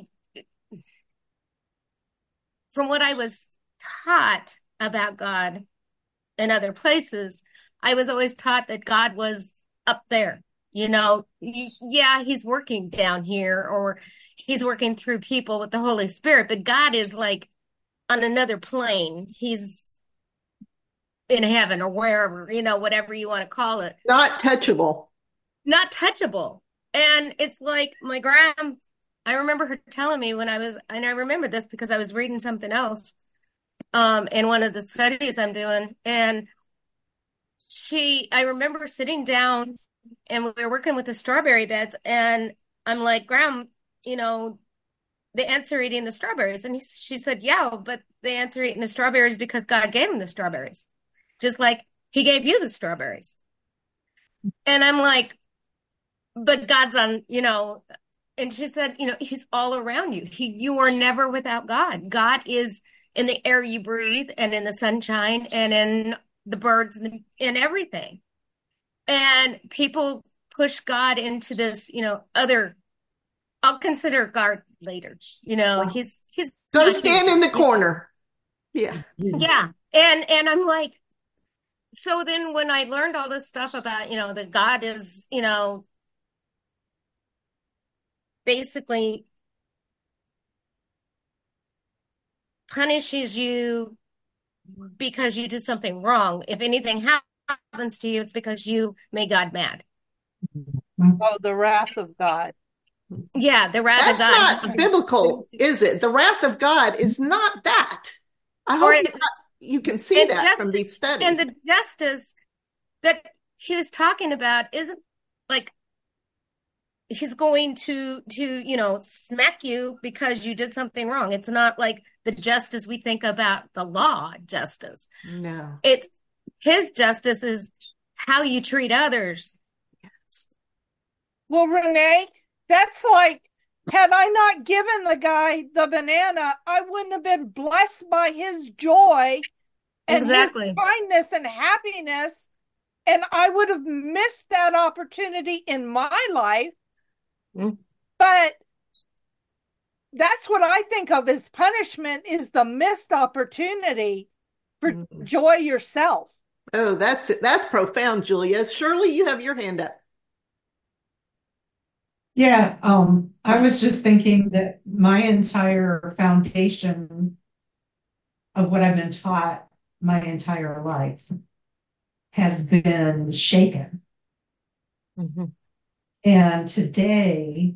from what I was taught about God in other places, I was always taught that God was up there. You know, y- yeah, he's working down here or he's working through people with the Holy Spirit, but God is like on another plane. He's in heaven or wherever, you know, whatever you want to call it. Not touchable. Not touchable. And it's like my grand, I remember her telling me when I was, and I remember this because I was reading something else um, in one of the studies I'm doing. And she, I remember sitting down and we were working with the strawberry beds. And I'm like, Graham, you know, the ants are eating the strawberries. And he, she said, yeah, but the ants are eating the strawberries because God gave them the strawberries, just like he gave you the strawberries. And I'm like, but God's on, you know, and she said, you know, he's all around you. He, you are never without God. God is in the air you breathe and in the sunshine and in the birds and in everything. And people push God into this, you know, other, I'll consider God later, you know, Wow. he's, he's Go not stand here. in the corner. Yeah. Yeah. And, and I'm like, so then when I learned all this stuff about, you know, that God is, you know, basically punishes you because you do something wrong. If anything happens to you, it's because you made God mad. Oh, the wrath of God. Yeah, the wrath of That's God. not biblical, is it? The wrath of God is not that. I Or hope it, you, you can see and that just from these and studies. the justice that he was talking about isn't like he's going to to you know smack you because you did something wrong. It's not like the justice we think about, the law justice. No. It's his justice is how you treat others. Well, Renee, that's like, had I not given the guy the banana, I wouldn't have been blessed by his joy and Exactly. his kindness and happiness. And I would have missed that opportunity in my life. Mm. But that's what I think of as punishment, is the missed opportunity for Mm. joy yourself. Oh, that's it. That's profound, Julia. Shirley, you have your hand up. Yeah, um, I was just thinking that my entire foundation of what I've been taught my entire life has been shaken. Mm-hmm. And today,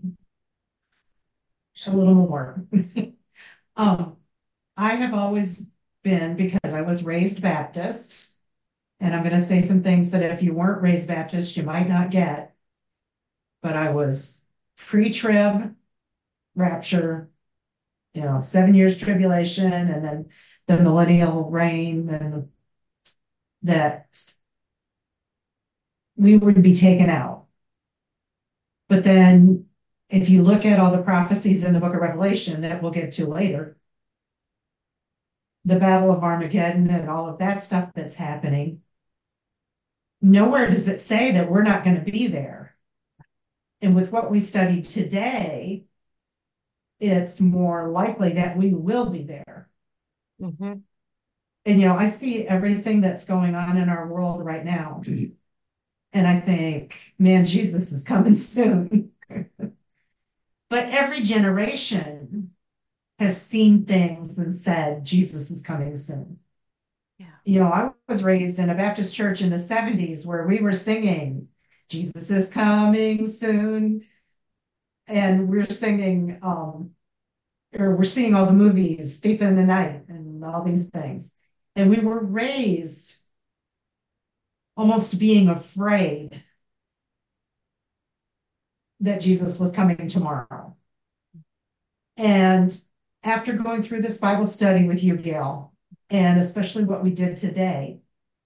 a little more. um, I have always been, because I was raised Baptist, and I'm going to say some things that if you weren't raised Baptist, you might not get, but I was pre-trib, rapture, you know, seven years tribulation and then the millennial reign, and that we would be taken out. But then if you look at all the prophecies in the book of Revelation that we'll get to later, the Battle of Armageddon and all of that stuff that's happening, nowhere does it say that we're not going to be there. And with what we studied today, it's more likely that we will be there. Mm-hmm. And, you know, I see everything that's going on in our world right now. And I think, man, Jesus is coming soon. But every generation has seen things and said, Jesus is coming soon. Yeah. You know, I was raised in a Baptist church in the seventies where we were singing, Jesus is coming soon. And we're singing, um, or we're seeing all the movies, Thief in the Night and all these things. And we were raised almost being afraid that Jesus was coming tomorrow. And after going through this Bible study with you, Gail, and especially what we did today,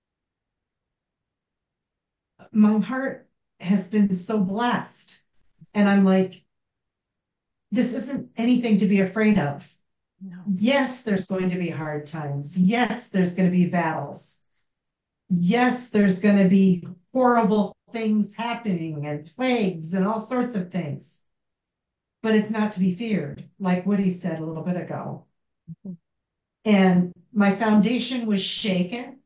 my heart has been so blessed. And I'm like, this isn't anything to be afraid of. No. Yes, there's going to be hard times. Yes, there's going to be battles. Yes, there's going to be horrible things happening and plagues and all sorts of things. But it's not to be feared, like Woody said a little bit ago. Mm-hmm. And my foundation was shaken.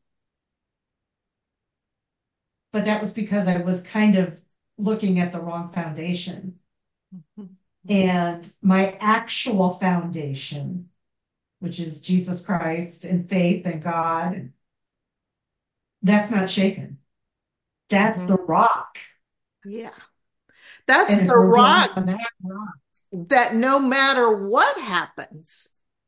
But that was because I was kind of looking at the wrong foundation. Mm-hmm. And my actual foundation, which is Jesus Christ and faith and God, that's not shaken. That's mm-hmm. the rock. Yeah. That's the rock, that rock that no matter what happens,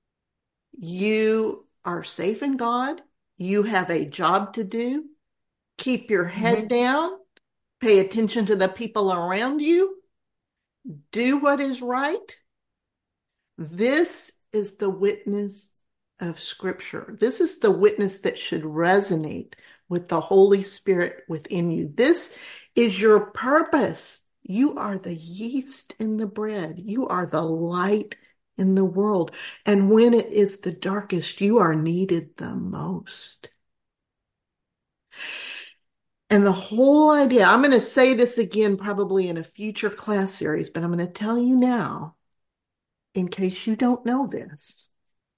you are safe in God. You have a job to do. Keep your head mm-hmm. down. Pay attention to the people around you. Do what is right. This is the witness of Scripture. This is the witness that should resonate with the Holy Spirit within you. This is your purpose. You are the yeast in the bread. You are the light in the world. And when it is the darkest, you are needed the most. And the whole idea, I'm going to say this again probably in a future class series, but I'm going to tell you now, in case you don't know this,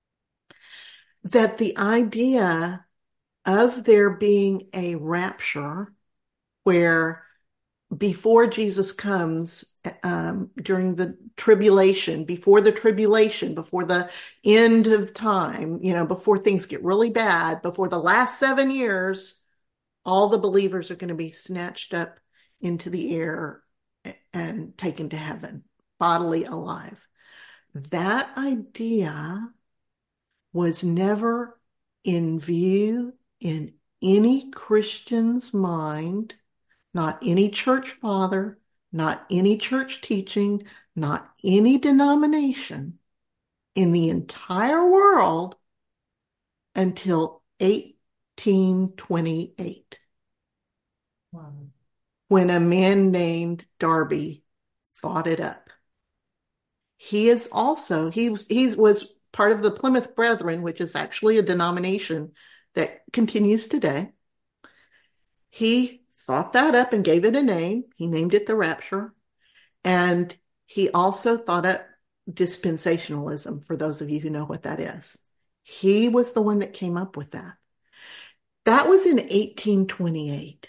that the idea of there being a rapture where before Jesus comes, um, during the tribulation, before the tribulation, before the end of time, you know, before things get really bad, before the last seven years, all the believers are going to be snatched up into the air and taken to heaven, bodily alive. That idea was never in view in any Christian's mind, not any church father, not any church teaching, not any denomination in the entire world until eighteen twenty-eight. Wow. When a man named Darby thought it up. He is also, he was, he was part of the Plymouth Brethren, which is actually a denomination that continues today. He thought that up and gave it a name. He named it the Rapture. And he also thought up dispensationalism, for those of you who know what that is. He was the one that came up with that. That was in eighteen twenty-eight.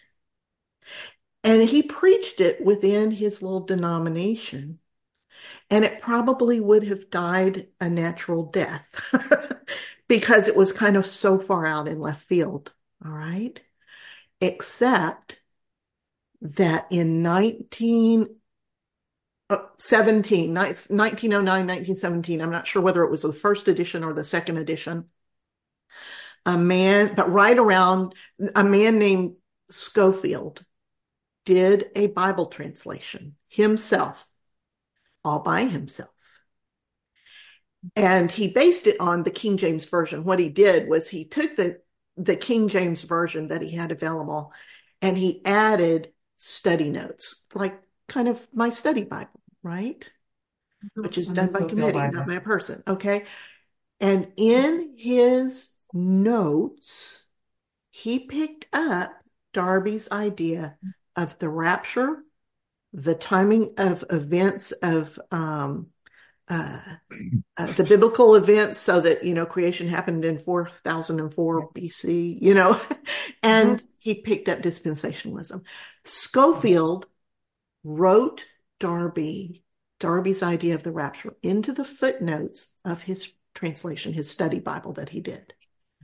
And he preached it within his little denomination. And it probably would have died a natural death because it was kind of so far out in left field. All right. Except that in nineteen seventeen, nineteen oh nine, nineteen seventeen, I'm not sure whether it was the first edition or the second edition, a man, but right around, a man named Scofield did a Bible translation himself, all by himself. And he based it on the King James Version. What he did was he took the, the King James Version that he had available and he added study notes, like kind of my study Bible, right? Which is On done the by Scofield committee, not Bible. by a person. Okay. And in his notes, he picked up Darby's idea of the rapture, the timing of events of um, uh, uh, the biblical events, so that, you know, creation happened in four thousand four B C, you know, and Mhm. he picked up dispensationalism. Scofield wrote Darby, Darby's idea of the rapture into the footnotes of his translation, his study Bible that he did.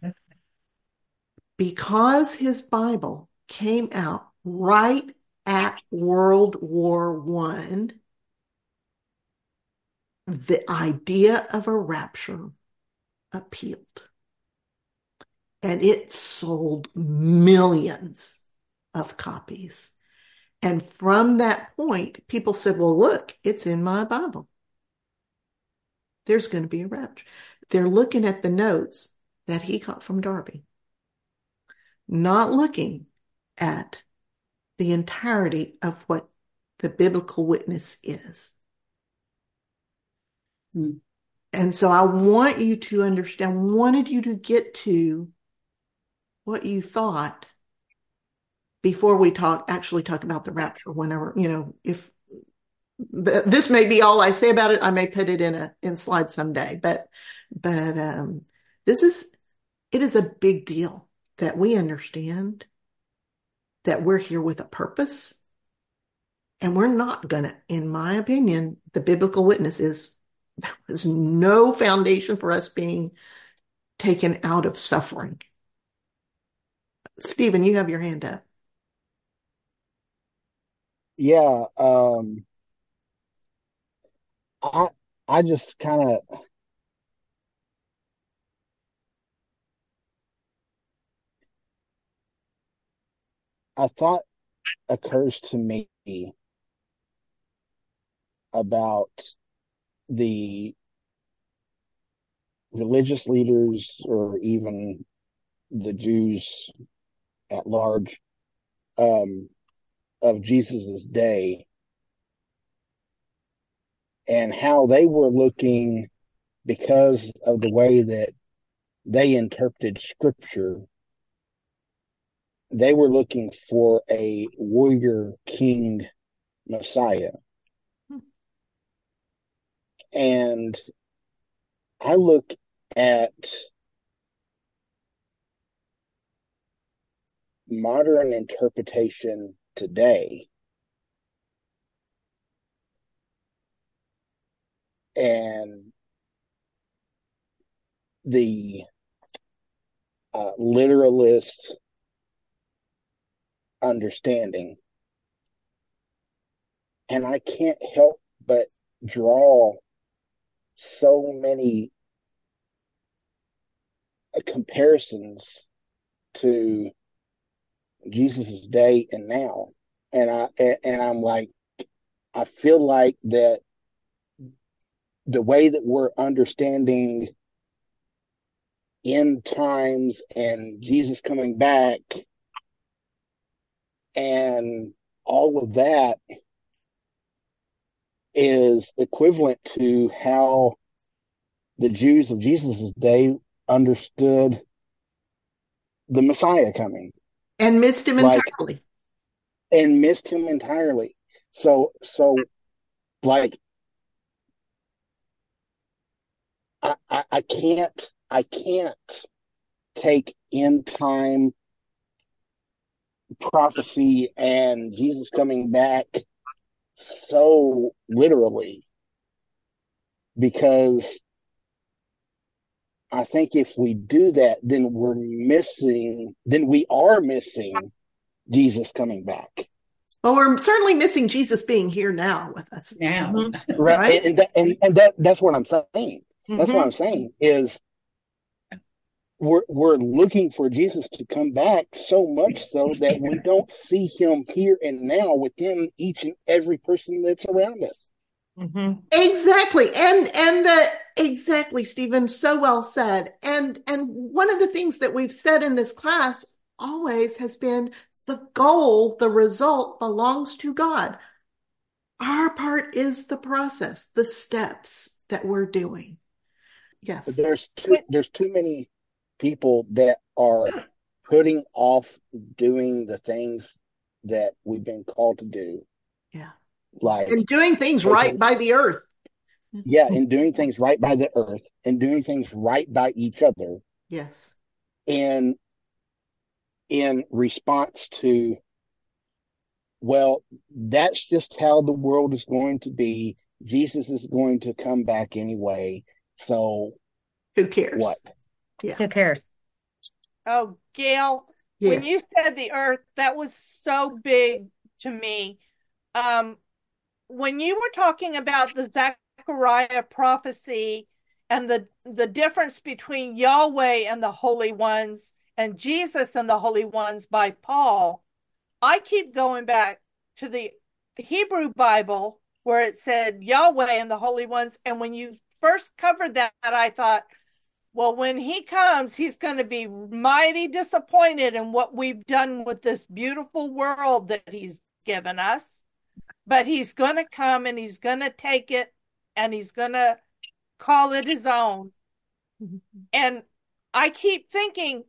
Because his Bible came out right at World War One, the idea of a rapture appealed. And it sold millions of copies. And from that point, people said, well, look, it's in my Bible. There's going to be a rapture. They're looking at the notes that he got from Darby, not looking at the entirety of what the biblical witness is. Mm. And so I want you to understand, wanted you to get to what you thought before we talk, actually talk about the rapture, whenever, you know, if th- this may be all I say about it, I may put it in a, in slide someday, but, but, um, this is, it is a big deal that we understand that we're here with a purpose. And we're not gonna, in my opinion, the biblical witness is there was no foundation for us being taken out of suffering. Stephen, you have your hand up. Yeah, um, I I just kind of a thought occurs to me about the religious leaders or even the Jews at large um, of Jesus's day and how they were looking because of the way that they interpreted scripture. They were looking for a warrior king Messiah. And I look at modern interpretation today and the uh, literalist understanding. And I can't help but draw so many uh, comparisons to Jesus's day and now. And I and I'm like, I feel like that the way that we're understanding end times and Jesus coming back and all of that is equivalent to how the Jews of Jesus' day understood the Messiah coming. And missed him Like, entirely. and missed him entirely. So, so like, I, I, I can't, I can't take end time prophecy and Jesus coming back so literally because I think if we do that, then we're missing, then we are missing Jesus coming back. Well, we're certainly missing Jesus being here now with us. Now. Mm-hmm. Right. Right? And, that, and, and that, that's what I'm saying. Mm-hmm. That's what I'm saying is we're, we're looking for Jesus to come back so much so that we don't see him here and now within each and every person that's around us. Mm-hmm. Exactly. And and the exactly, Stephen, so well said. And and one of the things that we've said in this class always has been the goal, the result belongs to God. Our part is the process, the steps that we're doing. Yes. There's too there's too many people that are putting off doing the things that we've been called to do. Yeah. Like And doing things taking, right by the earth. yeah, and doing things right by the earth and doing things right by each other. Yes. And in response to, well, that's just how the world is going to be. Jesus is going to come back anyway. So who cares? What? Yeah. Who cares? Oh, Gail, yeah. when you said the earth, that was so big to me. Um, when you were talking about the Zechariah prophecy and the, the difference between Yahweh and the Holy Ones and Jesus and the Holy Ones by Paul, I keep going back to the Hebrew Bible where it said Yahweh and the Holy Ones. And when you first covered that, I thought, well, when he comes, he's going to be mighty disappointed in what we've done with this beautiful world that he's given us. But he's going to come and he's going to take it and he's going to call it his own. Mm-hmm. And I keep thinking,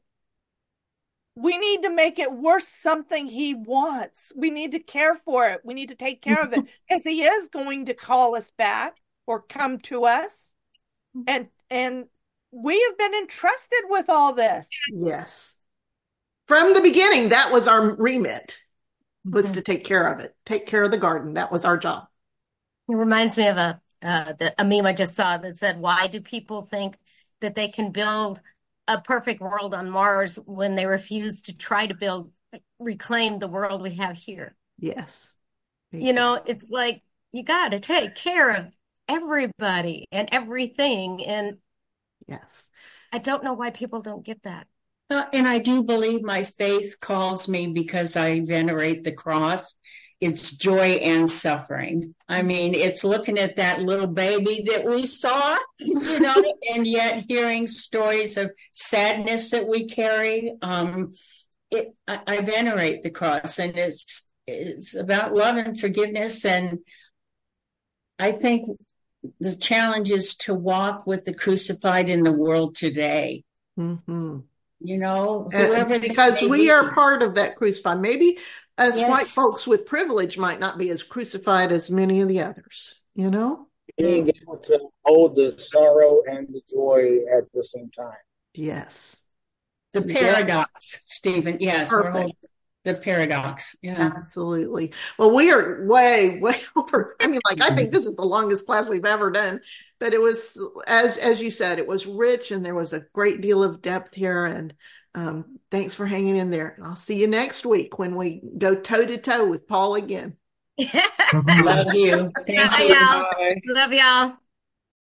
we need to make it worth something he wants. We need to care for it. We need to take care of it because he is going to call us back or come to us. And, and we have been entrusted with all this. Yes. From the beginning, that was our remit, was mm-hmm. to take care of it, take care of the garden. That was our job. It reminds me of a, uh, the, a meme I just saw that said, why do people think that they can build a perfect world on Mars when they refuse to try to build, reclaim the world we have here? Yes. Exactly. You know, it's like, you got to take care of everybody and everything. And yes, I don't know why people don't get that. Uh, and I do believe my faith calls me because I venerate the cross. It's joy and suffering. I mean, it's looking at that little baby that we saw, you know, and yet hearing stories of sadness that we carry. Um, it, I, I venerate the cross, and it's it's about love and forgiveness. And I think the challenge is to walk with the crucified in the world today. Mm-hmm. You know, whoever because we be. are part of that crucified. Maybe as yes. white folks with privilege might not be as crucified as many of the others, you know? Being able to hold the sorrow and the joy at the same time. Yes. The paradox, yes. Stephen. Yes, we're holding the paradox. Yeah. Absolutely. Well, we are way, way over. I mean, like, I think this is the longest class we've ever done. But it was, as as you said, it was rich and there was a great deal of depth here. And um, thanks for hanging in there. I'll see you next week when we go toe to toe with Paul again. Love you. Thank Bye, you. y'all. Love y'all.